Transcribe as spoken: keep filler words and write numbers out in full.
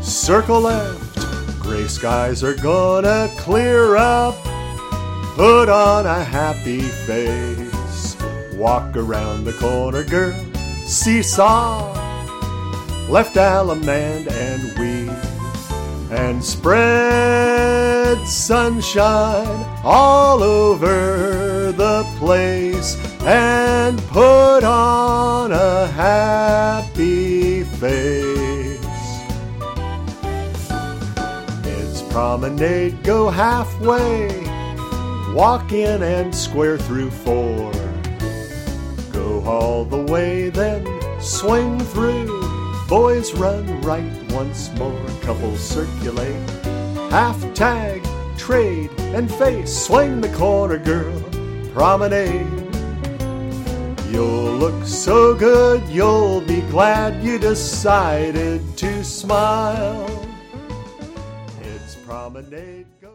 Circle left, gray skies are gonna clear up. Put on a happy face, walk around the corner, girl, seesaw. Left allemande and weave, and spread sunshine all over the place, and put on a happy face. It's promenade, go halfway, walk in and square through four. Go all the way, then swing through. Boys run right once more. Couples circulate, half tag, trade, and face. Swing the corner, girl, promenade. You'll look so good, you'll be glad you decided to smile. It's promenade.